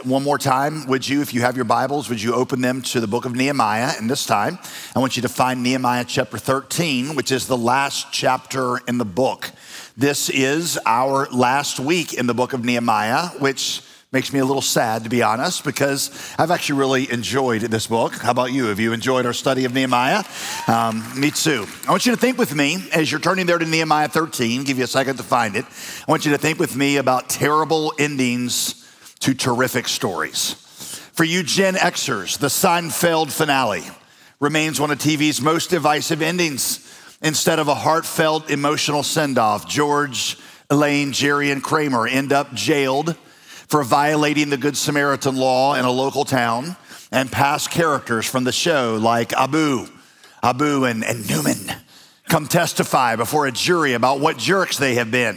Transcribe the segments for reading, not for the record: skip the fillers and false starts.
one more time, would you, if you have your Bibles, would you open them to the book of Nehemiah? And this time, I want you to find Nehemiah chapter 13, which is the last chapter in the book. This is our last week in the book of Nehemiah, which makes me a little sad, to be honest, because I've actually really enjoyed this book. How about you? Have you enjoyed our study of Nehemiah? Me too. I want you to think with me, as you're turning there to Nehemiah 13, give you a second to find it. I want you to think with me about terrible endings to terrific stories. For you Gen Xers, the Seinfeld finale remains one of TV's most divisive endings. Instead of a heartfelt, emotional send-off, George, Elaine, Jerry, and Kramer end up jailed for violating the Good Samaritan law in a local town, and past characters from the show like Abu and Newman come testify before a jury about what jerks they have been.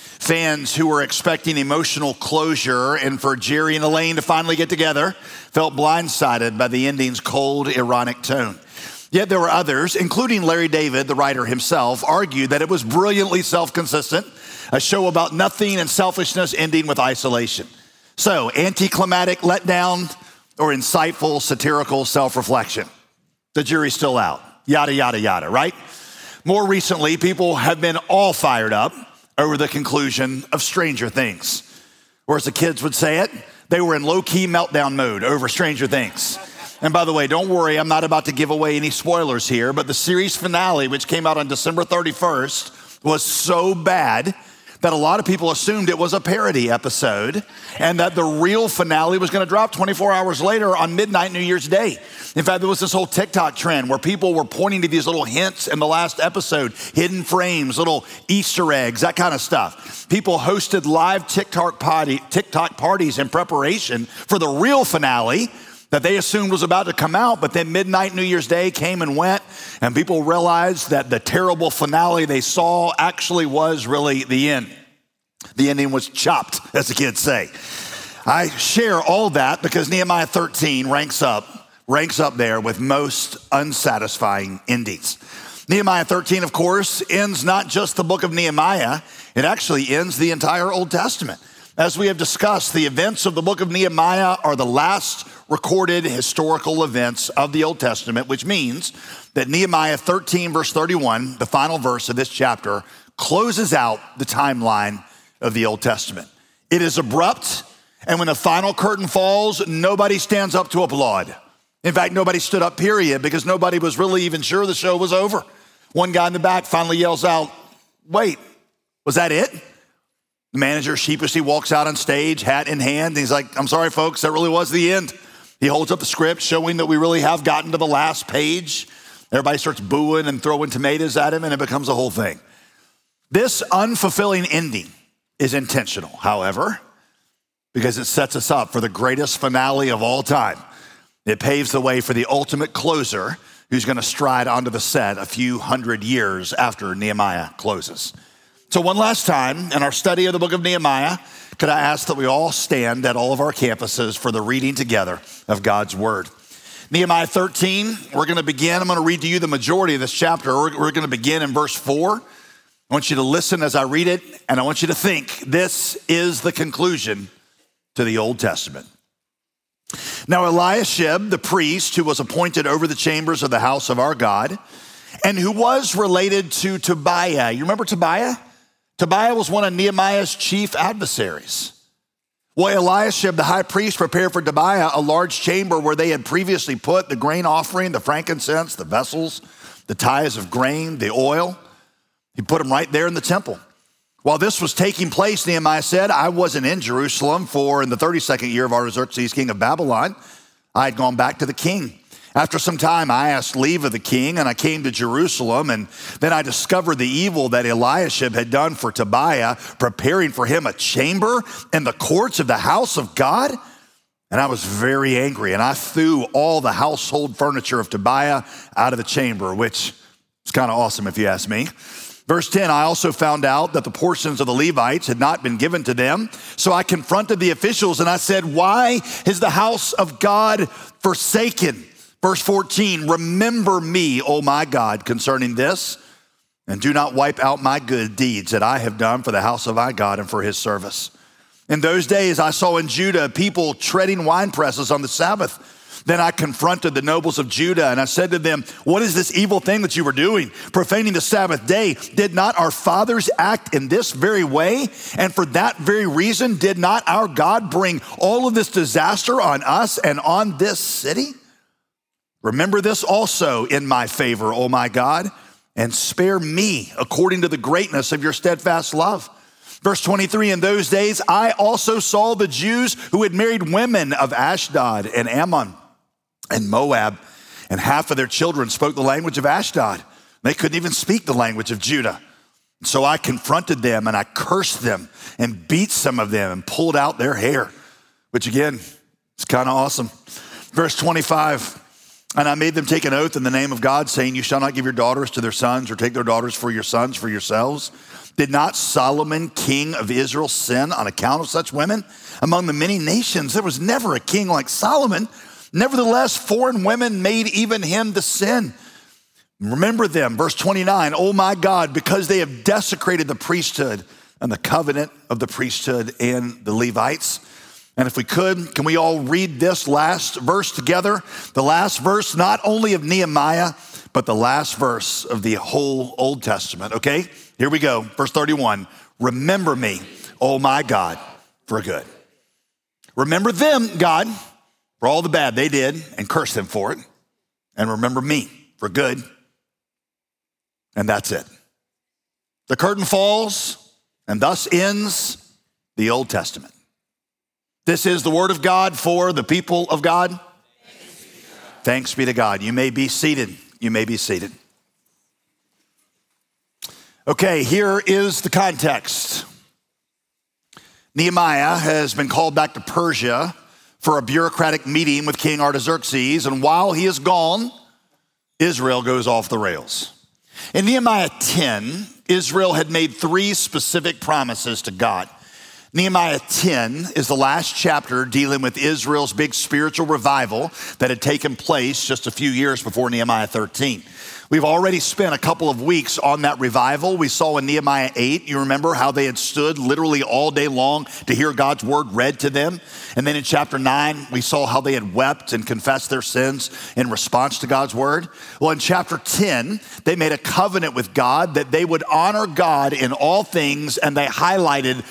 Fans who were expecting emotional closure and for Jerry and Elaine to finally get together felt blindsided by the ending's cold, ironic tone. Yet there were others, including Larry David, the writer himself, argued that it was brilliantly self-consistent, a show about nothing and selfishness ending with isolation. So, anticlimactic letdown or insightful satirical self-reflection? The jury's still out. Yada, yada, yada, right? More recently, people have been all fired up over the conclusion of Stranger Things. Or as the kids would say it, they were in low-key meltdown mode over Stranger Things. And by the way, don't worry, I'm not about to give away any spoilers here, but the series finale, which came out on December 31st, was so bad that a lot of people assumed it was a parody episode and that the real finale was going to drop 24 hours later on midnight New Year's Day. In fact, there was this whole TikTok trend where people were pointing to these little hints in the last episode, hidden frames, little Easter eggs, that kind of stuff. People hosted live TikTok parties in preparation for the real finale that they assumed was about to come out, but then midnight New Year's Day came and went, and people realized that the terrible finale they saw actually was really the end. The ending was chopped, as the kids say. I share all that because Nehemiah 13 ranks up there with most unsatisfying endings. Nehemiah 13, of course, ends not just the book of Nehemiah, it actually ends the entire Old Testament. As we have discussed, the events of the book of Nehemiah are the last recorded historical events of the Old Testament, which means that Nehemiah 13, verse 31, the final verse of this chapter, closes out the timeline of the Old Testament. It is abrupt, and when the final curtain falls, nobody stands up to applaud. In fact, nobody stood up, period, because nobody was really even sure the show was over. One guy in the back finally yells out, "Wait, was that it?" The manager sheepishly walks out on stage, hat in hand, and he's like, "I'm sorry, folks, that really was the end." He holds up the script, showing that we really have gotten to the last page. Everybody starts booing and throwing tomatoes at him, and it becomes a whole thing. This unfulfilling ending is intentional, however, because it sets us up for the greatest finale of all time. It paves the way for the ultimate closer who's going to stride onto the set a few hundred years after Nehemiah closes. So one last time in our study of the book of Nehemiah, could I ask that we all stand at all of our campuses for the reading together of God's word. Nehemiah 13, we're going to begin. I'm going to read to you the majority of this chapter. We're going to begin in verse 4. I want you to listen as I read it, and I want you to think this is the conclusion to the Old Testament. Now Eliashib, the priest who was appointed over the chambers of the house of our God, and who was related to Tobiah. You remember Tobiah? Tobiah was one of Nehemiah's chief adversaries. Well, Eliashib, the high priest, prepared for Tobiah a large chamber where they had previously put the grain offering, the frankincense, the vessels, the tithes of grain, the oil. He put them right there in the temple. While this was taking place, Nehemiah said, I wasn't in Jerusalem, for in the 32nd year of Artaxerxes, king of Babylon, I had gone back to the king. After some time, I asked leave of the king, and I came to Jerusalem, and then I discovered the evil that Eliashib had done for Tobiah, preparing for him a chamber in the courts of the house of God. And I was very angry, and I threw all the household furniture of Tobiah out of the chamber, which is kind of awesome if you ask me. Verse 10, I also found out that the portions of the Levites had not been given to them. So I confronted the officials, and I said, why is the house of God forsaken? Verse 14, remember me, O my God, concerning this, and do not wipe out my good deeds that I have done for the house of my God and for his service. In those days, I saw in Judah people treading wine presses on the Sabbath. Then I confronted the nobles of Judah and I said to them, what is this evil thing that you were doing, profaning the Sabbath day? Did not our fathers act in this very way? And for that very reason, did not our God bring all of this disaster on us and on this city? Remember this also in my favor, O my God, and spare me according to the greatness of your steadfast love. Verse 23, in those days, I also saw the Jews who had married women of Ashdod and Ammon and Moab, and half of their children spoke the language of Ashdod. They couldn't even speak the language of Judah. So I confronted them and I cursed them and beat some of them and pulled out their hair, which again, is kind of awesome. Verse 25, and I made them take an oath in the name of God, saying, you shall not give your daughters to their sons or take their daughters for your sons for yourselves. Did not Solomon, king of Israel, sin on account of such women? Among the many nations, there was never a king like Solomon. Nevertheless, foreign women made even him to sin. Remember them, verse 29, oh my God, because they have desecrated the priesthood and the covenant of the priesthood and the Levites. And if we could, can we all read this last verse together? The last verse, not only of Nehemiah, but the last verse of the whole Old Testament, okay? Here we go, verse 31. Remember me, oh my God, for good. Remember them, God, for all the bad they did and curse them for it. And remember me for good. And that's it. The curtain falls and thus ends the Old Testament. This is the word of God for the people of God. Thanks be to God. You may be seated. You may be seated. Okay, here is the context. Nehemiah has been called back to Persia for a bureaucratic meeting with King Artaxerxes, and while he is gone, Israel goes off the rails. In Nehemiah 10, Israel had made 3 specific promises to God. Nehemiah 10 is the last chapter dealing with Israel's big spiritual revival that had taken place just a few years before Nehemiah 13. We've already spent a couple of weeks on that revival. We saw in Nehemiah 8, you remember how they had stood literally all day long to hear God's word read to them. And then in chapter 9, we saw how they had wept and confessed their sins in response to God's word. Well, in chapter 10, they made a covenant with God that they would honor God in all things, and they highlighted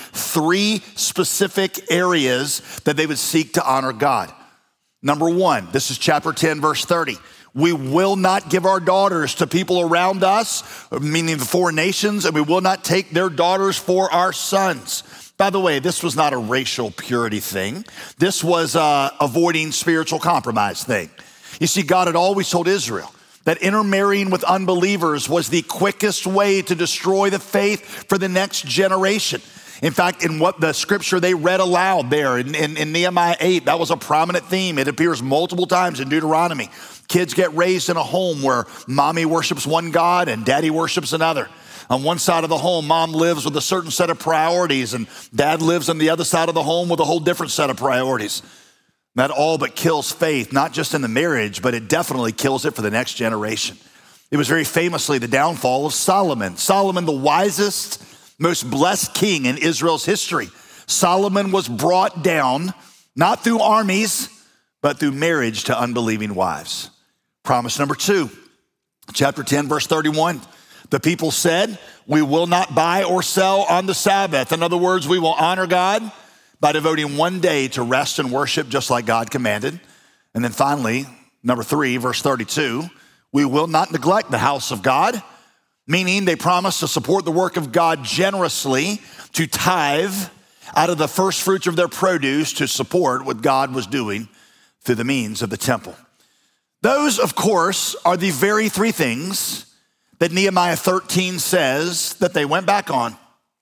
3 specific areas that they would seek to honor God. Number 1, this is chapter 10, verse 30. We will not give our daughters to people around us, meaning the foreign nations, and we will not take their daughters for our sons. By the way, this was not a racial purity thing. This was avoiding spiritual compromise thing. You see, God had always told Israel that intermarrying with unbelievers was the quickest way to destroy the faith for the next generation. In fact, in what the scripture they read aloud there in Nehemiah 8, that was a prominent theme. It appears multiple times in Deuteronomy. Kids get raised in a home where mommy worships one God and daddy worships another. On one side of the home, mom lives with a certain set of priorities, and dad lives on the other side of the home with a whole different set of priorities. That all but kills faith, not just in the marriage, but it definitely kills it for the next generation. It was very famously the downfall of Solomon. Solomon, the wisest, most blessed king in Israel's history. Solomon was brought down, not through armies, but through marriage to unbelieving wives. Promise number 2, chapter 10, verse 31. The people said, we will not buy or sell on the Sabbath. In other words, we will honor God by devoting one day to rest and worship just like God commanded. And then finally, number 3, verse 32, we will not neglect the house of God, meaning they promised to support the work of God generously, to tithe out of the first fruits of their produce to support what God was doing through the means of the temple. Those, of course, are the very 3 things that Nehemiah 13 says that they went back on.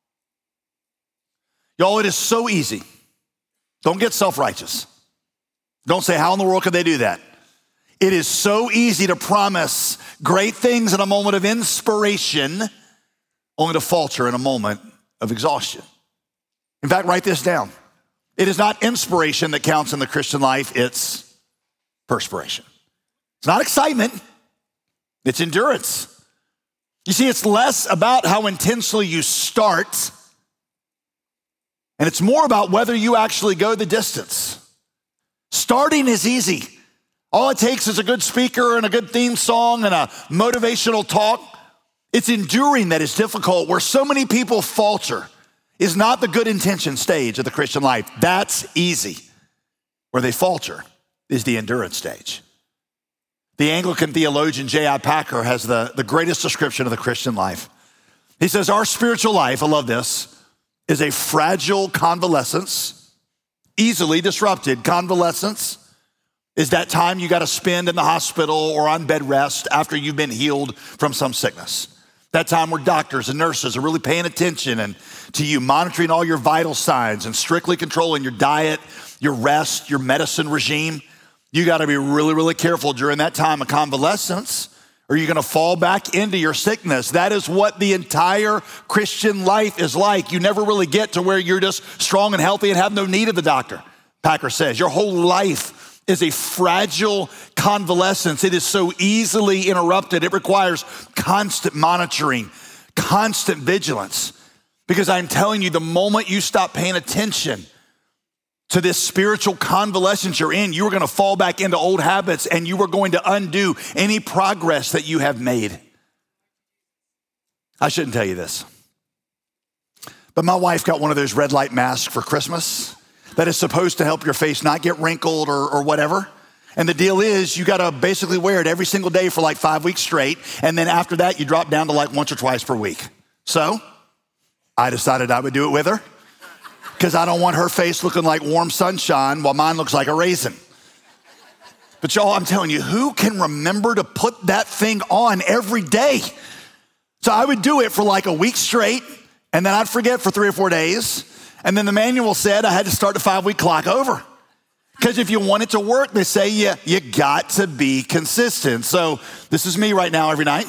Y'all, it is so easy. Don't get self-righteous. Don't say, how in the world could they do that? It is so easy to promise great things in a moment of inspiration, only to falter in a moment of exhaustion. In fact, write this down. It is not inspiration that counts in the Christian life, it's perspiration. It's not excitement, it's endurance. You see, it's less about how intensely you start And it's more about whether you actually go the distance. Starting is easy. All it takes is a good speaker and a good theme song and a motivational talk. It's enduring that is difficult. Where so many people falter is not the good intention stage of the Christian life. That's easy. Where they falter is the endurance stage. The Anglican theologian J.I. Packer has the greatest description of the Christian life. He says, our spiritual life, I love this, is a fragile convalescence, easily disrupted. Convalescence is that time you got to spend in the hospital or on bed rest after you've been healed from some sickness. That time where doctors and nurses are really paying attention and to you, monitoring all your vital signs and strictly controlling your diet, your rest, your medicine regime. You got to be really, really careful during that time of convalescence, or you're going to fall back into your sickness. That is what the entire Christian life is like. You never really get to where you're just strong and healthy and have no need of the doctor. Packer says your whole life is a fragile convalescence. It is so easily interrupted. It requires constant monitoring, constant vigilance. Because I'm telling you, the moment you stop paying attention to this spiritual convalescence you're in, you are going to fall back into old habits and you are going to undo any progress that you have made. I shouldn't tell you this, but my wife got one of those red light masks for Christmas that is supposed to help your face not get wrinkled or whatever. And the deal is you got to basically wear it every single day for like 5 weeks straight. And then after that, you drop down to like once or twice per week. So I decided I would do it with her, because I don't want her face looking like warm sunshine while mine looks like a raisin. But y'all, I'm telling you, who can remember to put that thing on every day? So I would do it for like a week straight, and then I'd forget for 3 or 4 days. And then the manual said I had to start the 5-week clock over. Because if you want it to work, they say you got to be consistent. So this is me right now every night.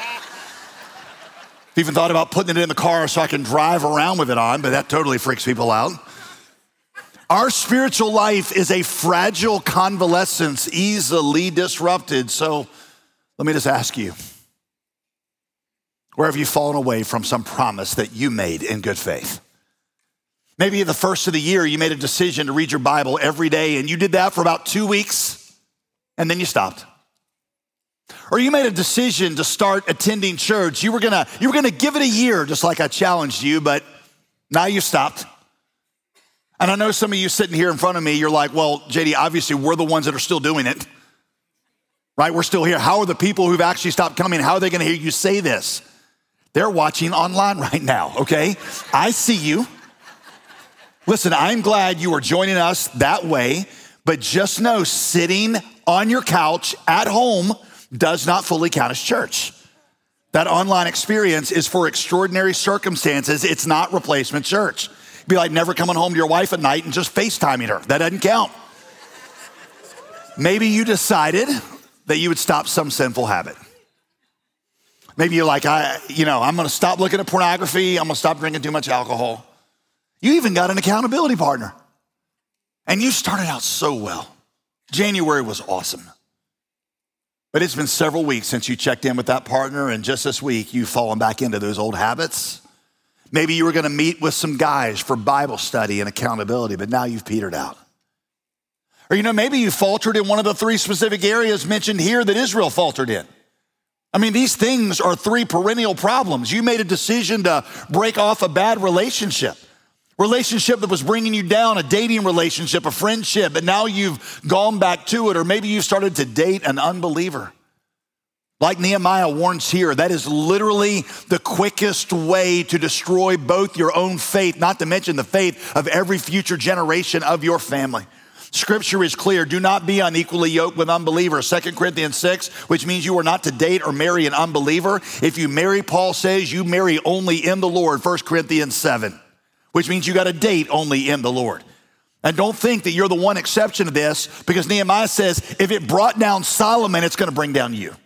I've even thought about putting it in the car so I can drive around with it on, but that totally freaks people out. Our spiritual life is a fragile convalescence, easily disrupted. So let me just ask you, where have you fallen away from some promise that you made in good faith? Maybe at the first of the year, you made a decision to read your Bible every day, and you did that for about 2 weeks, and then you stopped. Or you made a decision to start attending church. You were gonna give it a year, just like I challenged you, but now you stopped. And I know some of you sitting here in front of me, you're like, well, JD, obviously we're the ones that are still doing it, right? We're still here. How are the people who've actually stopped coming, how are they gonna hear you say this? They're watching online right now, okay? I see you. Listen, I'm glad you are joining us that way, but just know sitting on your couch at home does not fully count as church. That online experience is for extraordinary circumstances. It's not replacement church. It'd be like never coming home to your wife at night and just FaceTiming her. That doesn't count. Maybe you decided that you would stop some sinful habit. Maybe you're like, I'm gonna stop looking at pornography. I'm gonna stop drinking too much alcohol. You even got an accountability partner. And you started out so well. January was awesome. But it's been several weeks since you checked in with that partner, and just this week, you've fallen back into those old habits. Maybe you were gonna meet with some guys for Bible study and accountability, but now you've petered out. Or maybe you faltered in one of the 3 specific areas mentioned here that Israel faltered in. I mean, these things are 3 perennial problems. You made a decision to break off a bad relationship that was bringing you down, a dating relationship, a friendship, but now you've gone back to it, or maybe you started to date an unbeliever. Like Nehemiah warns here, that is literally the quickest way to destroy both your own faith, not to mention the faith of every future generation of your family. Scripture is clear. Do not be unequally yoked with unbelievers. 2 Corinthians 6, which means you are not to date or marry an unbeliever. If you marry, Paul says, you marry only in the Lord. 1 Corinthians 7, which means you got to date only in the Lord. And don't think that you're the one exception to this, because Nehemiah says, if it brought down Solomon, it's going to bring down you.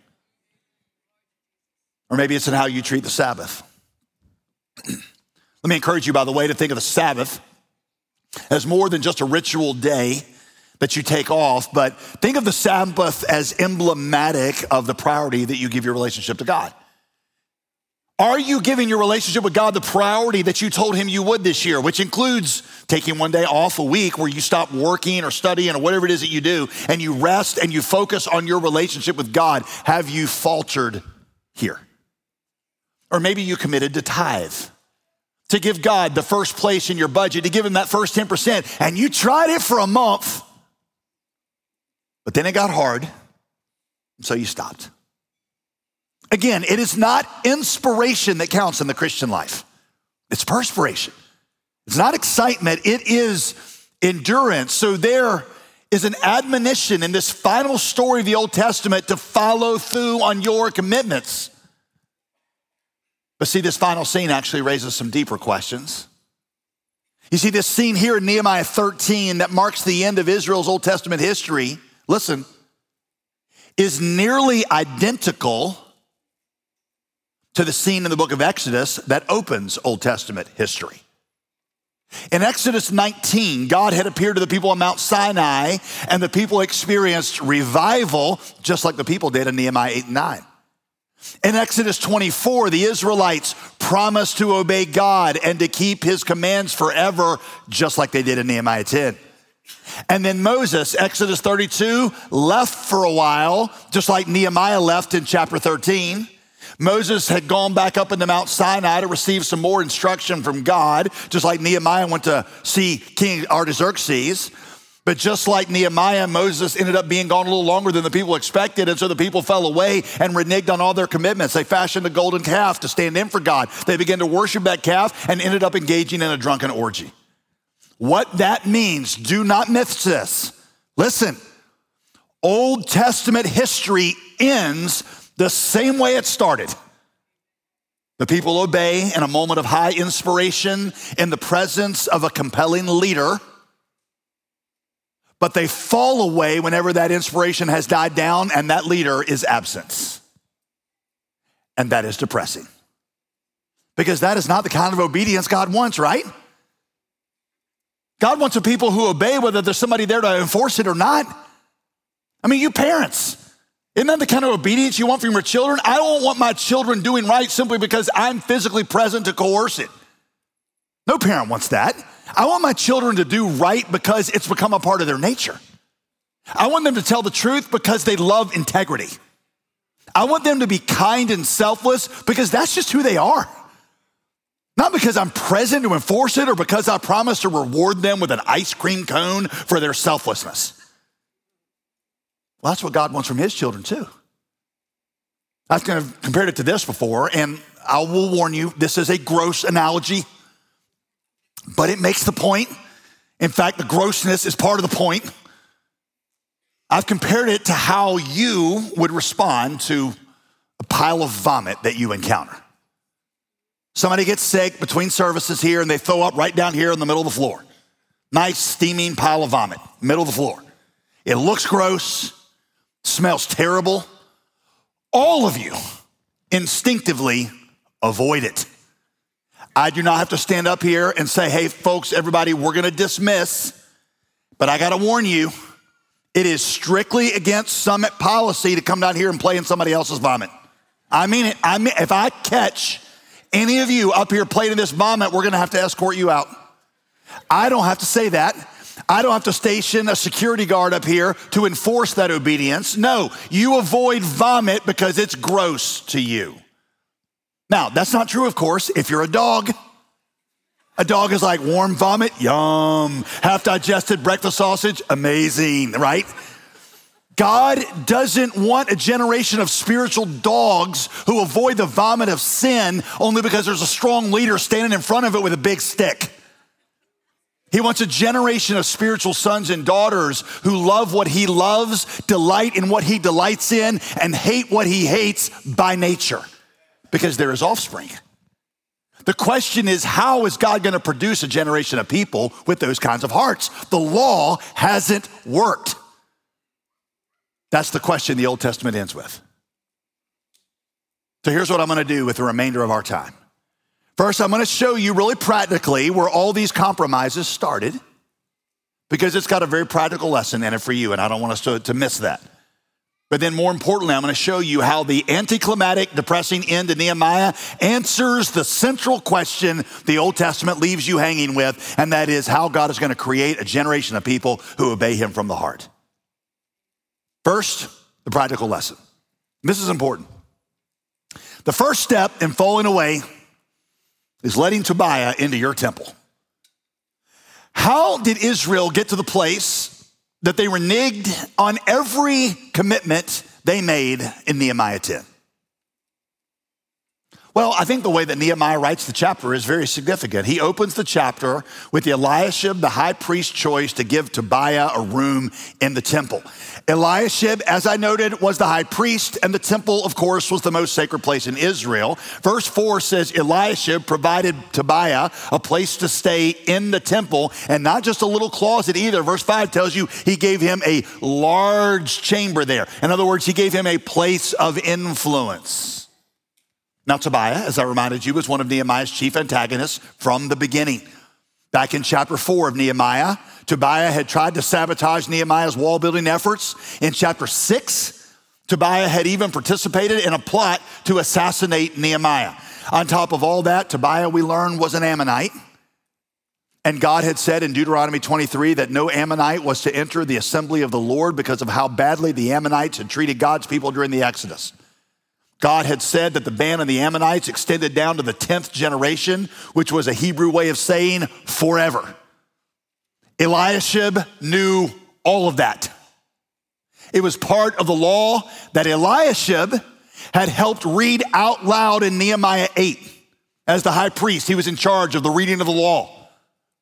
Or maybe it's in how you treat the Sabbath. Let me encourage you, by the way, to think of the Sabbath as more than just a ritual day that you take off, but think of the Sabbath as emblematic of the priority that you give your relationship to God. Are you giving your relationship with God the priority that you told him you would this year, which includes taking one day off a week where you stop working or studying or whatever it is that you do, and you rest and you focus on your relationship with God? Have you faltered here? Or maybe you committed to tithe, to give God the first place in your budget, to give him that first 10%, and you tried it for a month, but then it got hard, so you stopped. Again, it is not inspiration that counts in the Christian life. It's perspiration. It's not excitement. It is endurance. So there is an admonition in this final story of the Old Testament to follow through on your commitments. But see, this final scene actually raises some deeper questions. You see, this scene here in Nehemiah 13 that marks the end of Israel's Old Testament history, listen, is nearly identical to the scene in the book of Exodus that opens Old Testament history. In Exodus 19, God had appeared to the people on Mount Sinai, and the people experienced revival, just like the people did in Nehemiah 8 and 9. In Exodus 24, the Israelites promised to obey God and to keep his commands forever, just like they did in Nehemiah 10. And then Moses, Exodus 32, left for a while, just like Nehemiah left in chapter 13. Moses had gone back up into Mount Sinai to receive some more instruction from God, just like Nehemiah went to see King Artaxerxes. But just like Nehemiah, Moses ended up being gone a little longer than the people expected, and so the people fell away and reneged on all their commitments. They fashioned a golden calf to stand in for God. They began to worship that calf and ended up engaging in a drunken orgy. What that means, do not miss this. Listen, Old Testament history ends the same way it started. The people obey in a moment of high inspiration in the presence of a compelling leader, but they fall away whenever that inspiration has died down and that leader is absent. And that is depressing, because that is not the kind of obedience God wants, right? God wants a people who obey whether there's somebody there to enforce it or not. I mean, you parents, isn't that the kind of obedience you want from your children? I don't want my children doing right simply because I'm physically present to coerce it. No parent wants that. I want my children to do right because it's become a part of their nature. I want them to tell the truth because they love integrity. I want them to be kind and selfless because that's just who they are. Not because I'm present to enforce it or because I promise to reward them with an ice cream cone for their selflessness. Well, that's what God wants from his children too. I've kind of compared it to this before, and I will warn you, this is a gross analogy, but it makes the point. In fact, the grossness is part of the point. I've compared it to how you would respond to a pile of vomit that you encounter. Somebody gets sick between services here and they throw up right down here in the middle of the floor. Nice steaming pile of vomit, middle of the floor. It looks gross, smells terrible. All of you instinctively avoid it. I do not have to stand up here and say, hey, folks, everybody, we're going to dismiss. But I got to warn you, it is strictly against Summit policy to come down here and play in somebody else's vomit. I mean it. If I catch any of you up here playing in this vomit, we're going to have to escort you out. I don't have to say that. I don't have to station a security guard up here to enforce that obedience. No, you avoid vomit because it's gross to you. Now, that's not true, of course, if you're a dog. A dog is like warm vomit, yum. Half-digested breakfast sausage, amazing, right? God doesn't want a generation of spiritual dogs who avoid the vomit of sin only because there's a strong leader standing in front of it with a big stick. He wants a generation of spiritual sons and daughters who love what he loves, delight in what he delights in, and hate what he hates by nature, because they're his offspring. The question is, how is God going to produce a generation of people with those kinds of hearts? The law hasn't worked. That's the question the Old Testament ends with. So here's what I'm going to do with the remainder of our time. First, I'm going to show you really practically where all these compromises started, because it's got a very practical lesson in it for you, and I don't want us to miss that. But then more importantly, I'm going to show you how the anticlimactic, depressing end to Nehemiah answers the central question the Old Testament leaves you hanging with, and that is how God is going to create a generation of people who obey him from the heart. First, the practical lesson. This is important. The first step in falling away is letting Tobiah into your temple. How did Israel get to the place that they reneged on every commitment they made in Nehemiah 10? Well, I think the way that Nehemiah writes the chapter is very significant. He opens the chapter with Eliashib, the high priest, choice to give Tobiah a room in the temple. Eliashib, as I noted, was the high priest, and the temple, of course, was the most sacred place in Israel. Verse 4 says Eliashib provided Tobiah a place to stay in the temple, and not just a little closet either. Verse 5 tells you he gave him a large chamber there. In other words, he gave him a place of influence. Now, Tobiah, as I reminded you, was one of Nehemiah's chief antagonists from the beginning. Back in chapter 4 of Nehemiah, Tobiah had tried to sabotage Nehemiah's wall building efforts. In chapter 6, Tobiah had even participated in a plot to assassinate Nehemiah. On top of all that, Tobiah, we learn, was an Ammonite. And God had said in Deuteronomy 23 that no Ammonite was to enter the assembly of the Lord because of how badly the Ammonites had treated God's people during the Exodus. God had said that the ban on the Ammonites extended down to the 10th generation, which was a Hebrew way of saying forever. Eliashib knew all of that. It was part of the law that Eliashib had helped read out loud in Nehemiah 8. As the high priest, he was in charge of the reading of the law.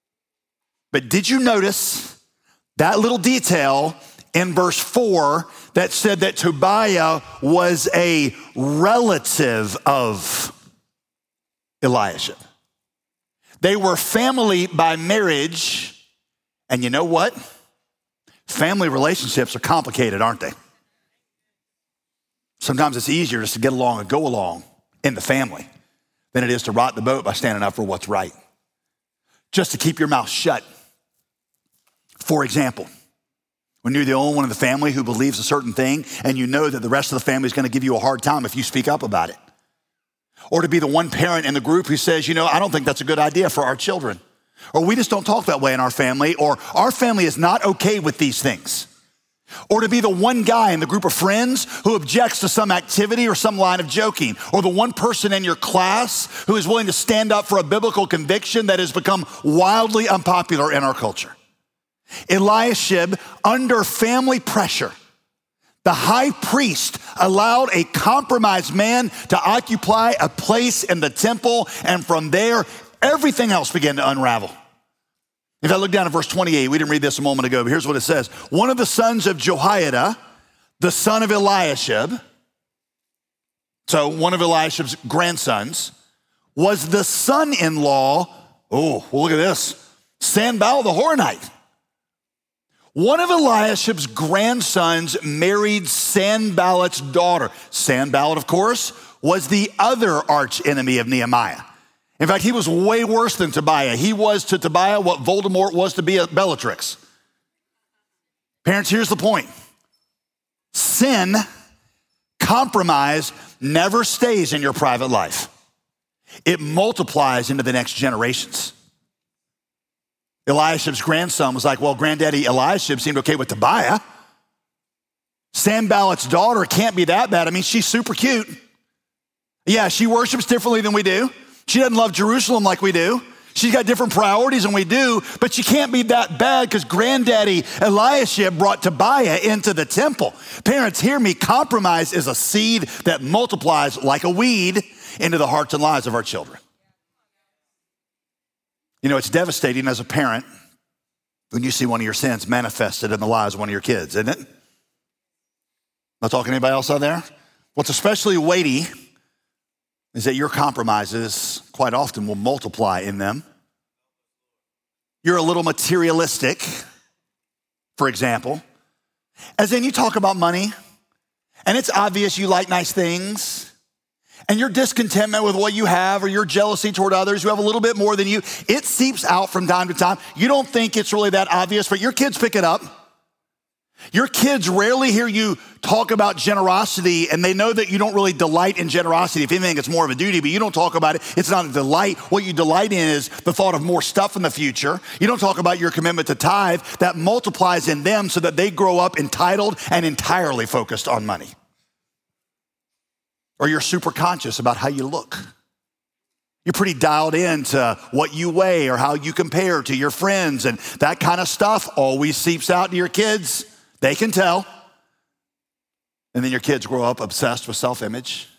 But did you notice that little detail in verse 4 that said that Tobiah was a relative of Eliashib? They were family by marriage, and you know what? Family relationships are complicated, aren't they? Sometimes it's easier just to get along and go along in the family than it is to rock the boat by standing up for what's right. Just to keep your mouth shut. For example, when you're the only one in the family who believes a certain thing and you know that the rest of the family is going to give you a hard time if you speak up about it. Or to be the one parent in the group who says, I don't think that's a good idea for our children. Or we just don't talk that way in our family. Or our family is not okay with these things. Or to be the one guy in the group of friends who objects to some activity or some line of joking. Or the one person in your class who is willing to stand up for a biblical conviction that has become wildly unpopular in our culture. Eliashib, under family pressure, the high priest allowed a compromised man to occupy a place in the temple, and from there, everything else began to unravel. If I look down at verse 28, we didn't read this a moment ago, but here's what it says. One of the sons of Jehoiada, the son of Eliashib, so one of Eliashib's grandsons, was the son-in-law, look at this, Sanballat the Horonite. One of Eliashib's grandsons married Sanballat's daughter. Sanballat, of course, was the other arch enemy of Nehemiah. In fact, he was way worse than Tobiah. He was to Tobiah what Voldemort was to Bellatrix. Parents, here's the point. Sin, compromise, never stays in your private life. It multiplies into the next generations. Eliashib's grandson was like, well, granddaddy Eliashib seemed okay with Tobiah. Sanballat's daughter can't be that bad. I mean, she's super cute. Yeah, she worships differently than we do. She doesn't love Jerusalem like we do. She's got different priorities than we do, but she can't be that bad because granddaddy Eliashib brought Tobiah into the temple. Parents, hear me. Compromise is a seed that multiplies like a weed into the hearts and lives of our children. It's devastating as a parent when you see one of your sins manifested in the lives of one of your kids, isn't it? Not talking to anybody else out there? What's especially weighty is that your compromises quite often will multiply in them. You're a little materialistic, for example, as in you talk about money, and it's obvious you like nice things, and your discontentment with what you have or your jealousy toward others who have a little bit more than you, it seeps out from time to time. You don't think it's really that obvious, but your kids pick it up. Your kids rarely hear you talk about generosity, and they know that you don't really delight in generosity. If anything, it's more of a duty, but you don't talk about it. It's not a delight. What you delight in is the thought of more stuff in the future. You don't talk about your commitment to tithe. That multiplies in them so that they grow up entitled and entirely focused on money. Or you're super conscious about how you look. You're pretty dialed into what you weigh or how you compare to your friends, and that kind of stuff always seeps out to your kids. They can tell. And then your kids grow up obsessed with self-image.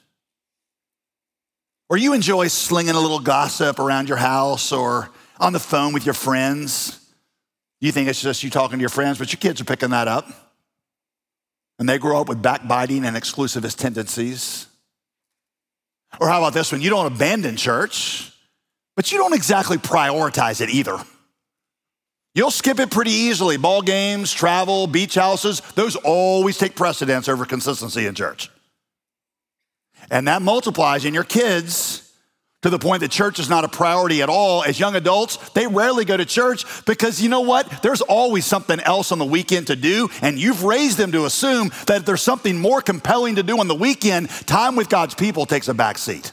Or you enjoy slinging a little gossip around your house or on the phone with your friends. You think it's just you talking to your friends, but your kids are picking that up. And they grow up with backbiting and exclusivist tendencies. Or how about this one? You don't abandon church, but you don't exactly prioritize it either. You'll skip it pretty easily. Ball games, travel, beach houses, those always take precedence over consistency in church. And that multiplies in your kids to the point that church is not a priority at all. As young adults, they rarely go to church because you know what? There's always something else on the weekend to do, and you've raised them to assume that if there's something more compelling to do on the weekend, time with God's people takes a back seat.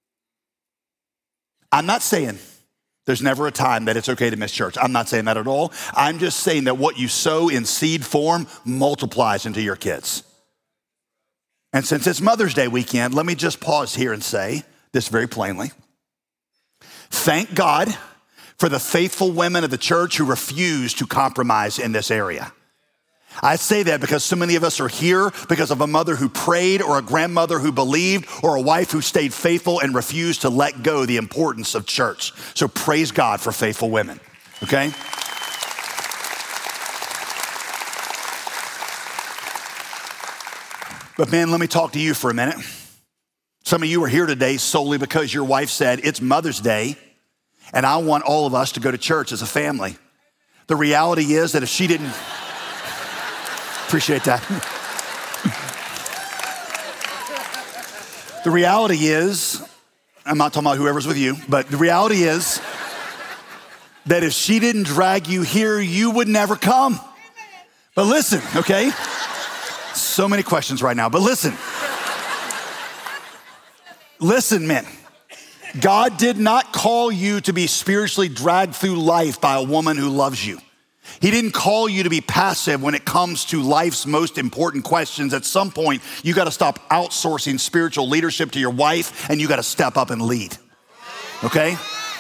I'm not saying there's never a time that it's okay to miss church. I'm not saying that at all. I'm just saying that what you sow in seed form multiplies into your kids. And since it's Mother's Day weekend, let me just pause here and say this very plainly. Thank God for the faithful women of the church who refuse to compromise in this area. I say that because so many of us are here because of a mother who prayed or a grandmother who believed or a wife who stayed faithful and refused to let go the importance of church. So praise God for faithful women, okay? But man, let me talk to you for a minute. Some of you are here today solely because your wife said it's Mother's Day and I want all of us to go to church as a family. The reality is that if she didn't, appreciate that. The reality is, I'm not talking about whoever's with you, but the reality is that if she didn't drag you here, you would never come. But listen, okay? So many questions right now, but listen. Listen, men. God did not call you to be spiritually dragged through life by a woman who loves you. He didn't call you to be passive when it comes to life's most important questions. At some point, you got to stop outsourcing spiritual leadership to your wife and you got to step up and lead, okay?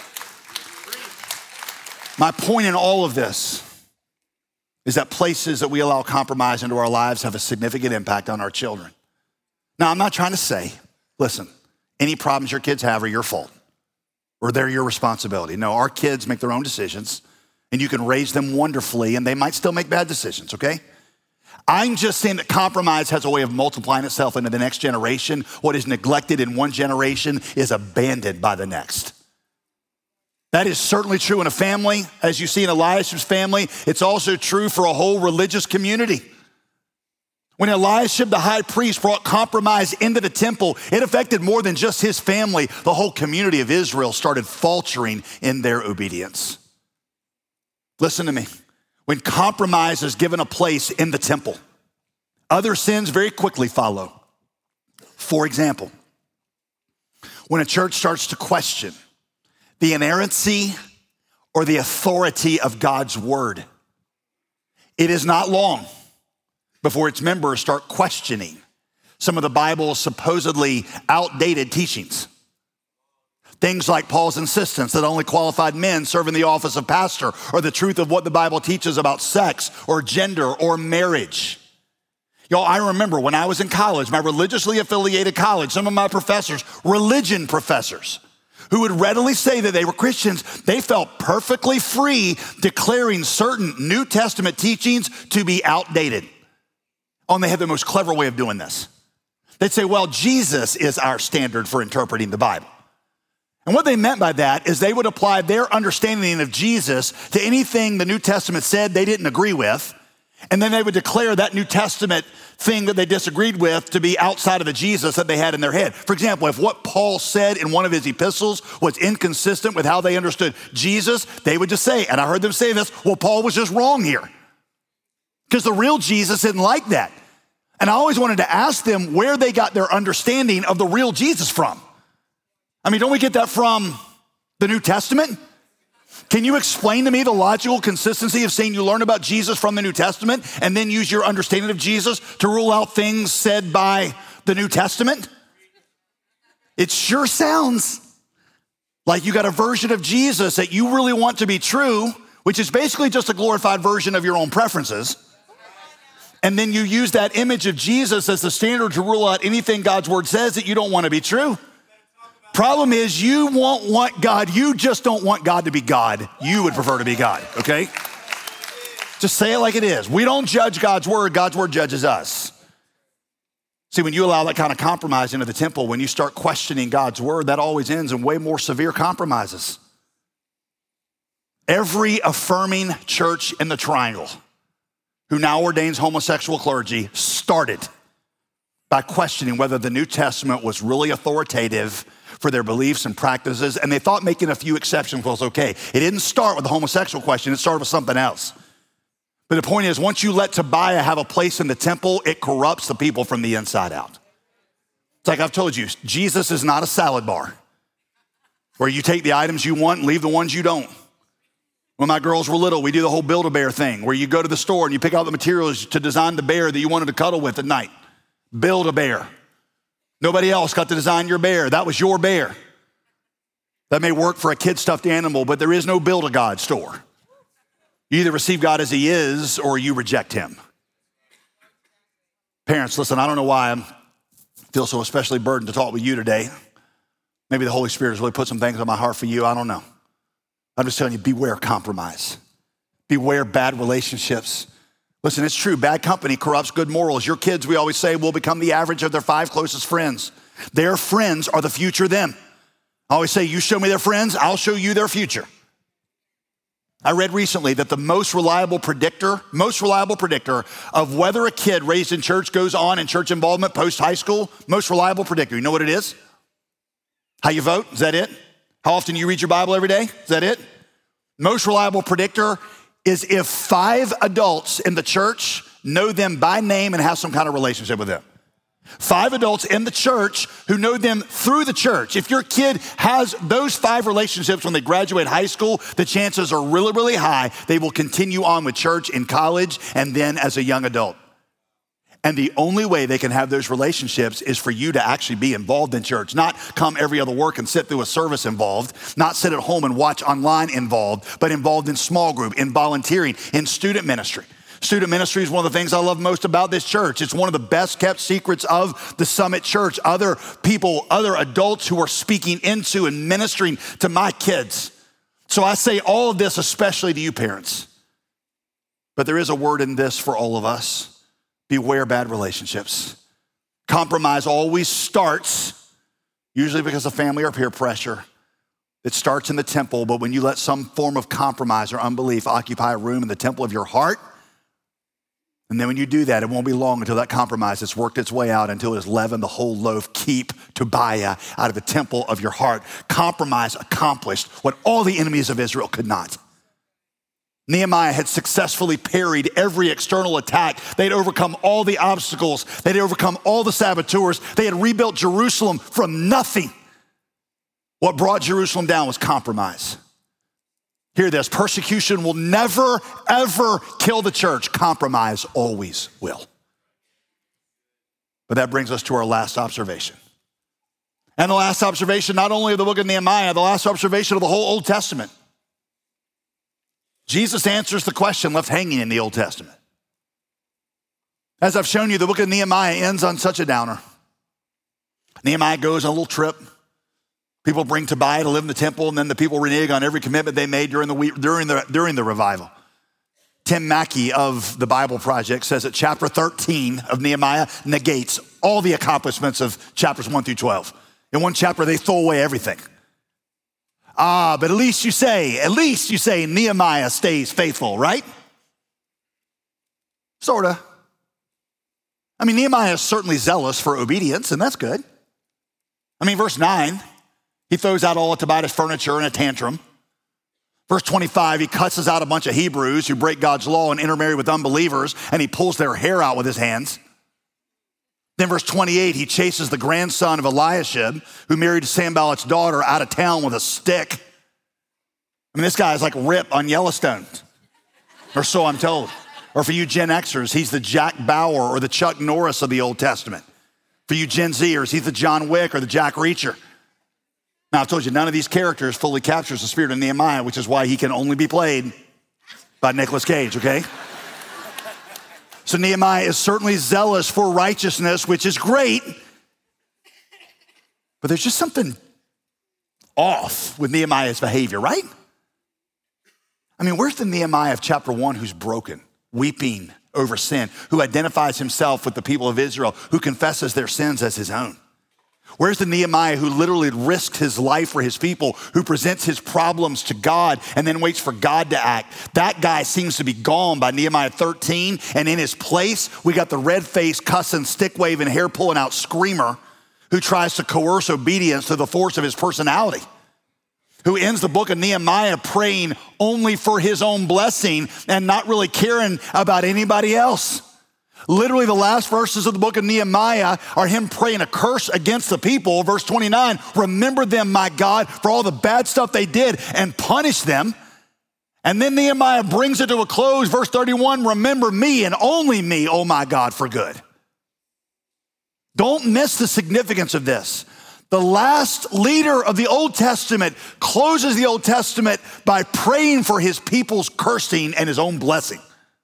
My point in all of this is that places that we allow compromise into our lives have a significant impact on our children. Now, I'm not trying to say, listen, any problems your kids have are your fault or they're your responsibility. No, our kids make their own decisions. And you can raise them wonderfully, and they might still make bad decisions, okay? I'm just saying that compromise has a way of multiplying itself into the next generation. What is neglected in one generation is abandoned by the next. That is certainly true in a family. As you see in Eliashib's family, it's also true for a whole religious community. When Eliashib, the high priest, brought compromise into the temple, it affected more than just his family. The whole community of Israel started faltering in their obedience. Listen to me. When compromise is given a place in the temple, other sins very quickly follow. For example, when a church starts to question the inerrancy or the authority of God's word, it is not long before its members start questioning some of the Bible's supposedly outdated teachings. Things like Paul's insistence that only qualified men serve in the office of pastor, or the truth of what the Bible teaches about sex or gender or marriage. Y'all, I remember when I was in college, my religiously affiliated college, some of my professors, religion professors, who would readily say that they were Christians, they felt perfectly free declaring certain New Testament teachings to be outdated. Oh, and they had the most clever way of doing this. They'd say, well, Jesus is our standard for interpreting the Bible. And what they meant by that is they would apply their understanding of Jesus to anything the New Testament said they didn't agree with, and then they would declare that New Testament thing that they disagreed with to be outside of the Jesus that they had in their head. For example, if what Paul said in one of his epistles was inconsistent with how they understood Jesus, they would just say, and I heard them say this, well, Paul was just wrong here. because the real Jesus didn't like that. And I always wanted to ask them where they got their understanding of the real Jesus from. I mean, don't we get that from the New Testament? Can you explain to me the logical consistency of saying you learn about Jesus from the New Testament and then use your understanding of Jesus to rule out things said by the New Testament? It sure sounds like you got a version of Jesus that you really want to be true, which is basically just a glorified version of your own preferences. And then you use that image of Jesus as the standard to rule out anything God's word says that you don't want to be true. Problem is you won't want God. You just don't want God to be God. You would prefer to be God, okay? Just say it like it is. We don't judge God's word judges us. See, when you allow that kind of compromise into the temple, when you start questioning God's word, that always ends in way more severe compromises. Every affirming church in the Triangle who now ordains homosexual clergy started by questioning whether the New Testament was really authoritative for their beliefs and practices, and they thought making a few exceptions was okay. It didn't start with the homosexual question, it started with something else. But the point is, once you let Tobiah have a place in the temple, it corrupts the people from the inside out. It's like I've told you, Jesus is not a salad bar where you take the items you want and leave the ones you don't. When my girls were little, we do the whole Build-A-Bear thing where you go to the store and you pick out the materials to design the bear that you wanted to cuddle with at night. Build-A-Bear. Nobody else got to design your bear. That was your bear. That may work for a kid stuffed animal, but there is no Build-A-God store. You either receive God as he is or you reject him. Parents, listen, I don't know why I feel so especially burdened to talk with you today. Maybe the Holy Spirit has really put some things on my heart for you. I don't know. I'm just telling you, beware compromise. Beware bad relationships. Listen, it's true. Bad company corrupts good morals. Your kids, we always say, will become the average of their 5 closest friends. Their friends are the future them. I always say, you show me their friends, I'll show you their future. I read recently that the most reliable predictor of whether a kid raised in church goes on in church involvement post-high school, most reliable predictor, you know what it is? How you vote, is that it? How often you read your Bible every day, is that it? Most reliable predictor is if 5 adults in the church know them by name and have some kind of relationship with them. 5 adults in the church who know them through the church. If your kid has those 5 relationships when they graduate high school, the chances are really, really high they will continue on with church in college and then as a young adult. And the only way they can have those relationships is for you to actually be involved in church, not come every other work and sit through a service involved, not sit at home and watch online involved, but involved in small group, in volunteering, in student ministry. Student ministry is one of the things I love most about this church. It's one of the best kept secrets of the Summit Church. Other people, other adults who are speaking into and ministering to my kids. So I say all of this especially to you parents. But there is a word in this for all of us. Beware bad relationships. Compromise always starts, usually because of family or peer pressure. It starts in the temple, but when you let some form of compromise or unbelief occupy a room in the temple of your heart, and then when you do that, it won't be long until that compromise has worked its way out until it has leavened the whole loaf. Keep Tobiah out of the temple of your heart. Compromise accomplished what all the enemies of Israel could not. Nehemiah had successfully parried every external attack. They'd overcome all the obstacles. They'd overcome all the saboteurs. They had rebuilt Jerusalem from nothing. What brought Jerusalem down was compromise. Hear this, persecution will never, ever kill the church. Compromise always will. But that brings us to our last observation. And the last observation, not only of the book of Nehemiah, the last observation of the whole Old Testament. Jesus answers the question left hanging in the Old Testament. As I've shown you, the book of Nehemiah ends on such a downer. Nehemiah goes on a little trip. People bring Tobiah to live in the temple, and then the people renege on every commitment they made during the revival. Tim Mackey of the Bible Project says that chapter 13 of Nehemiah negates all the accomplishments of chapters 1 through 12. In one chapter, they throw away everything. But at least you say Nehemiah stays faithful, right? Sort of. I mean, Nehemiah is certainly zealous for obedience, and that's good. I mean, verse 9, he throws out all of Tobiah's furniture in a tantrum. Verse 25, he cusses out a bunch of Hebrews who break God's law and intermarry with unbelievers, and he pulls their hair out with his hands. Then verse 28, he chases the grandson of Eliashib, who married Sanballat's daughter, out of town with a stick. I mean, this guy is like Rip on Yellowstone, or so I'm told. Or for you Gen Xers, he's the Jack Bauer or the Chuck Norris of the Old Testament. For you Gen Zers, he's the John Wick or the Jack Reacher. Now, I've told you, none of these characters fully captures the spirit of Nehemiah, which is why he can only be played by Nicolas Cage, okay? So Nehemiah is certainly zealous for righteousness, which is great, but there's just something off with Nehemiah's behavior, right? I mean, where's the Nehemiah of chapter 1 who's broken, weeping over sin, who identifies himself with the people of Israel, who confesses their sins as his own? Where's the Nehemiah who literally risked his life for his people, who presents his problems to God and then waits for God to act? That guy seems to be gone by Nehemiah 13, and in his place, we got the red-faced, cussing, stick-waving, hair-pulling-out screamer who tries to coerce obedience through the force of his personality, who ends the book of Nehemiah praying only for his own blessing and not really caring about anybody else. Literally, the last verses of the book of Nehemiah are him praying a curse against the people. Verse 29, remember them, my God, for all the bad stuff they did and punish them. And then Nehemiah brings it to a close. Verse 31, remember me and only me, oh my God, for good. Don't miss the significance of this. The last leader of the Old Testament closes the Old Testament by praying for his people's cursing and his own blessing.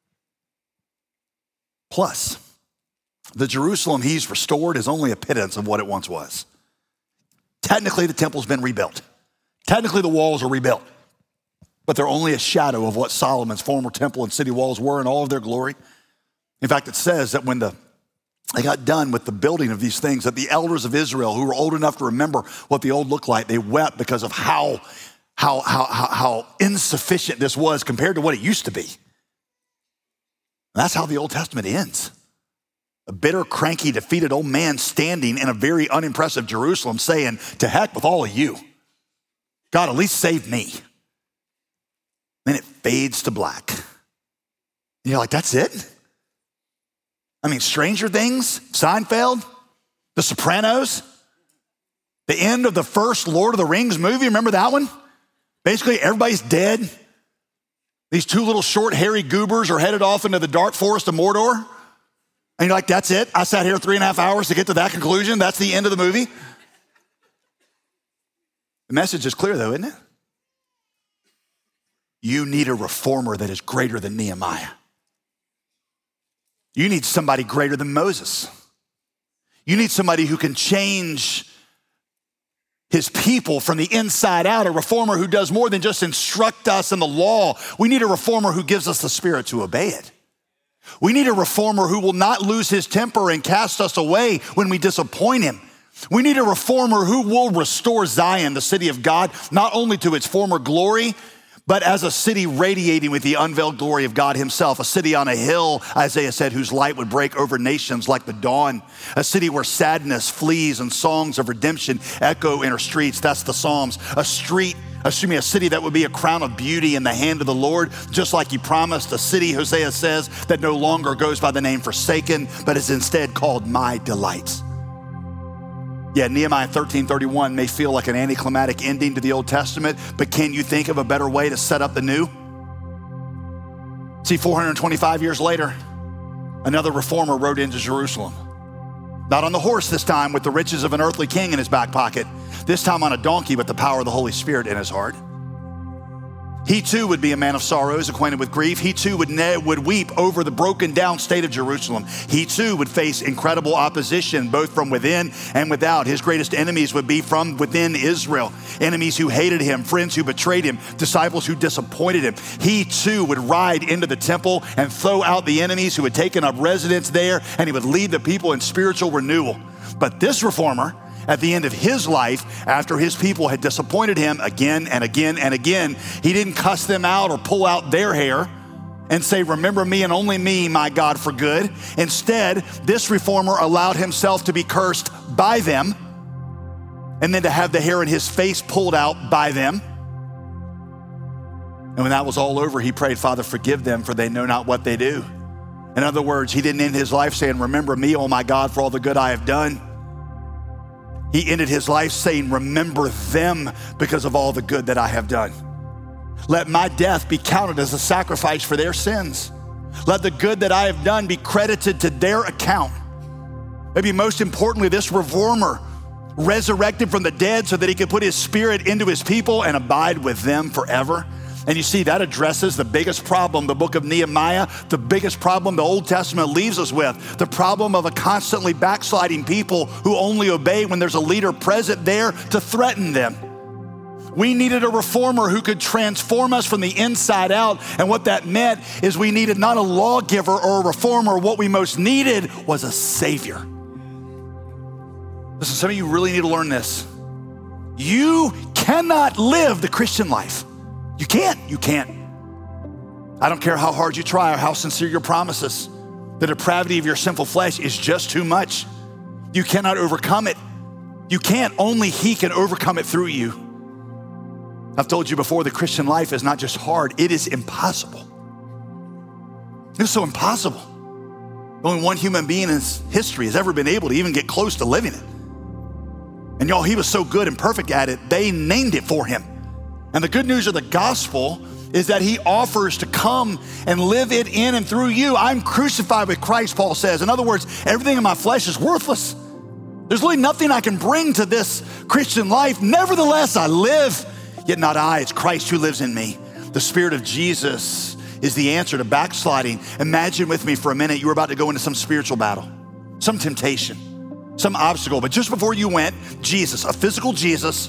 Plus, the Jerusalem he's restored is only a pittance of what it once was. Technically, the temple's been rebuilt. Technically, the walls are rebuilt. But they're only a shadow of what Solomon's former temple and city walls were in all of their glory. In fact, it says that when they got done with the building of these things, that the elders of Israel, who were old enough to remember what the old looked like, they wept because of how insufficient this was compared to what it used to be. That's how the Old Testament ends. A bitter, cranky, defeated old man standing in a very unimpressive Jerusalem saying, to heck with all of you. God, at least save me. Then it fades to black. And you're like, that's it? I mean, Stranger Things, Seinfeld, The Sopranos, the end of the first Lord of the Rings movie, remember that one? Basically, everybody's dead. These two little short, hairy goobers are headed off into the dark forest of Mordor. And you're like, that's it? I sat here 3.5 hours to get to that conclusion? That's the end of the movie? The message is clear, though, isn't it? You need a reformer that is greater than Nehemiah. You need somebody greater than Moses. You need somebody who can change his people from the inside out, a reformer who does more than just instruct us in the law. We need a reformer who gives us the spirit to obey it. We need a reformer who will not lose his temper and cast us away when we disappoint him. We need a reformer who will restore Zion, the city of God, not only to its former glory, but as a city radiating with the unveiled glory of God himself, a city on a hill, Isaiah said, whose light would break over nations like the dawn, a city where sadness flees and songs of redemption echo in her streets. That's the Psalms. A city that would be a crown of beauty in the hand of the Lord, just like he promised, a city, Hosea says, that no longer goes by the name forsaken, but is instead called my delight. Yeah, Nehemiah 13:31 may feel like an anticlimactic ending to the Old Testament, but can you think of a better way to set up the new? See, 425 years later, another reformer rode into Jerusalem. Not on the horse this time with the riches of an earthly king in his back pocket, this time on a donkey with the power of the Holy Spirit in his heart. He too would be a man of sorrows, acquainted with grief. He too would weep over the broken down state of Jerusalem. He too would face incredible opposition, both from within and without. His greatest enemies would be from within Israel. Enemies who hated him, friends who betrayed him, disciples who disappointed him. He too would ride into the temple and throw out the enemies who had taken up residence there, and he would lead the people in spiritual renewal. But this reformer, at the end of his life, after his people had disappointed him again and again and again, he didn't cuss them out or pull out their hair and say, remember me and only me, my God, for good. Instead, this reformer allowed himself to be cursed by them and then to have the hair in his face pulled out by them. And when that was all over, he prayed, Father, forgive them, for they know not what they do. In other words, he didn't end his life saying, remember me, oh my God, for all the good I have done. He ended his life saying, remember them because of all the good that I have done. Let my death be counted as a sacrifice for their sins. Let the good that I have done be credited to their account. Maybe most importantly, this reformer resurrected from the dead so that he could put his spirit into his people and abide with them forever. And you see, that addresses the biggest problem, the book of Nehemiah, the biggest problem the Old Testament leaves us with, the problem of a constantly backsliding people who only obey when there's a leader present there to threaten them. We needed a reformer who could transform us from the inside out. And what that meant is we needed not a lawgiver or a reformer. What we most needed was a savior. Listen, some of you really need to learn this. You cannot live the Christian life. You can't. I don't care how hard you try or how sincere your promises. The depravity of your sinful flesh is just too much. You cannot overcome it. You can't. Only he can overcome it through you. I've told you before, the Christian life is not just hard, it is impossible. It's so impossible. Only one human being in history has ever been able to even get close to living it. And y'all, he was so good and perfect at it, they named it for him. And the good news of the gospel is that he offers to come and live it in and through you. I'm crucified with Christ, Paul says. In other words, everything in my flesh is worthless. There's really nothing I can bring to this Christian life. Nevertheless, I live, yet not I, it's Christ who lives in me. The Spirit of Jesus is the answer to backsliding. Imagine with me for a minute, you were about to go into some spiritual battle, some temptation, some obstacle. But just before you went, Jesus, a physical Jesus,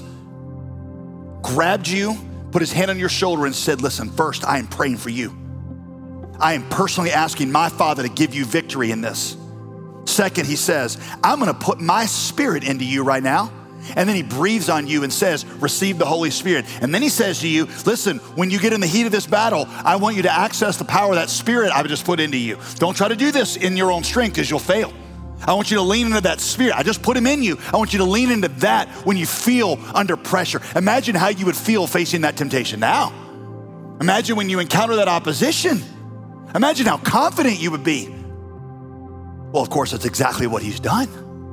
grabbed you, put his hand on your shoulder and said, listen, first, I am praying for you. I am personally asking my Father to give you victory in this. Second, he says, I'm gonna put my Spirit into you right now. And then he breathes on you and says, receive the Holy Spirit. And then he says to you, listen, when you get in the heat of this battle, I want you to access the power of that Spirit I've just put into you. Don't try to do this in your own strength because you'll fail. I want you to lean into that Spirit. I just put him in you. I want you to lean into that when you feel under pressure. Imagine how you would feel facing that temptation now. Imagine when you encounter that opposition. Imagine how confident you would be. Well, of course, that's exactly what he's done.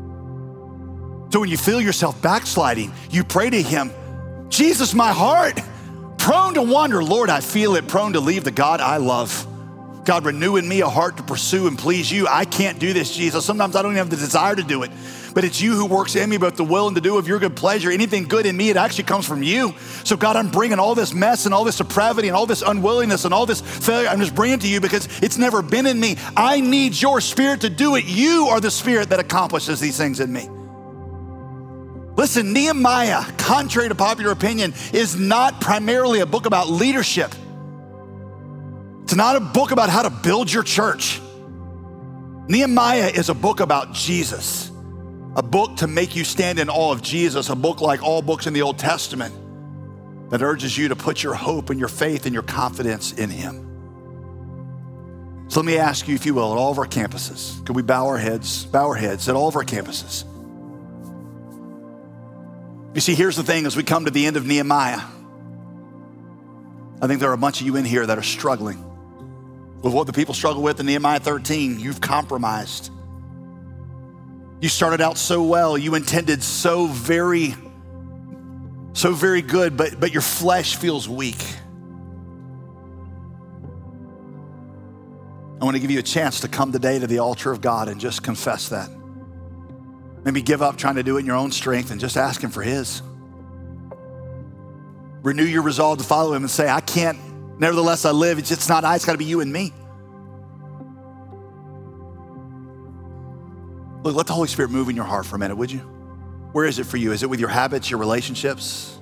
So when you feel yourself backsliding, you pray to him, Jesus, my heart, prone to wander. Lord, I feel it, prone to leave the God I love. God, renew in me a heart to pursue and please you. I can't do this, Jesus. Sometimes I don't even have the desire to do it, but it's you who works in me, both the will and to do of your good pleasure. Anything good in me, it actually comes from you. So God, I'm bringing all this mess and all this depravity and all this unwillingness and all this failure. I'm just bringing it to you because it's never been in me. I need your Spirit to do it. You are the Spirit that accomplishes these things in me. Listen, Nehemiah, contrary to popular opinion, is not primarily a book about leadership. It's not a book about how to build your church. Nehemiah is a book about Jesus, a book to make you stand in awe of Jesus, a book like all books in the Old Testament that urges you to put your hope and your faith and your confidence in him. So let me ask you, if you will, at all of our campuses, could we bow our heads at all of our campuses? You see, here's the thing, as we come to the end of Nehemiah, I think there are a bunch of you in here that are struggling with what the people struggle with in Nehemiah 13. You've compromised. You started out so well. You intended so very good, but your flesh feels weak. I want to give you a chance to come today to the altar of God and just confess that. Maybe give up trying to do it in your own strength and just ask him for his. Renew your resolve to follow him and say, I can't, nevertheless I live. It's not I, it's gotta be you and me. Look, let the Holy Spirit move in your heart for a minute, would you? Where is it for you? Is it with your habits, your relationships,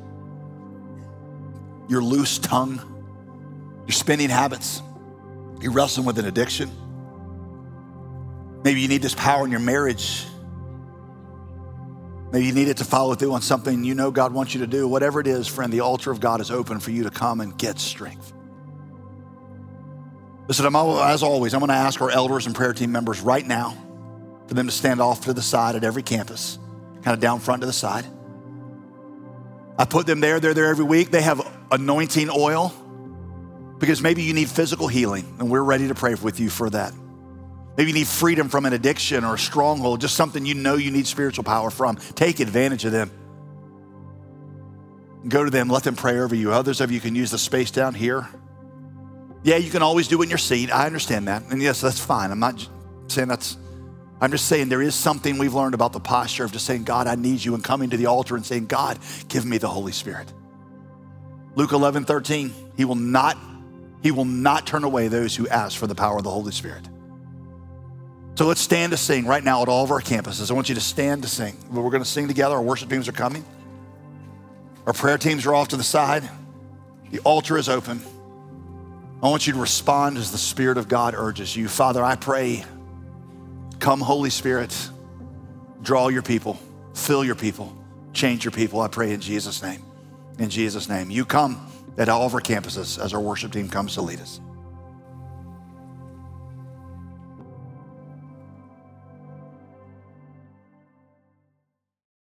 your loose tongue, your spending habits? You're wrestling with an addiction. Maybe you need this power in your marriage. Maybe you need it to follow through on something you know God wants you to do. Whatever it is, friend, the altar of God is open for you to come and get strength. Listen, as always, I'm gonna ask our elders and prayer team members right now for them to stand off to the side at every campus, kind of down front to the side. I put them there, they're there every week. They have anointing oil. Because maybe you need physical healing, and we're ready to pray with you for that. Maybe you need freedom from an addiction or a stronghold, just something you know you need spiritual power from. Take advantage of them. Go to them, let them pray over you. Others of you can use the space down here. Yeah, you can always do it in your seat. I understand that. And yes, that's fine. I'm not saying I'm just saying there is something we've learned about the posture of just saying, God, I need you, and coming to the altar and saying, God, give me the Holy Spirit. Luke 11:13, he will not turn away those who ask for the power of the Holy Spirit. So let's stand to sing right now at all of our campuses. I want you to stand to sing. We're going to sing together. Our worship teams are coming. Our prayer teams are off to the side. The altar is open. I want you to respond as the Spirit of God urges you. Father, I pray, come Holy Spirit, draw your people, fill your people, change your people. I pray in Jesus' name. In Jesus' name. You come at all of our campuses as our worship team comes to lead us.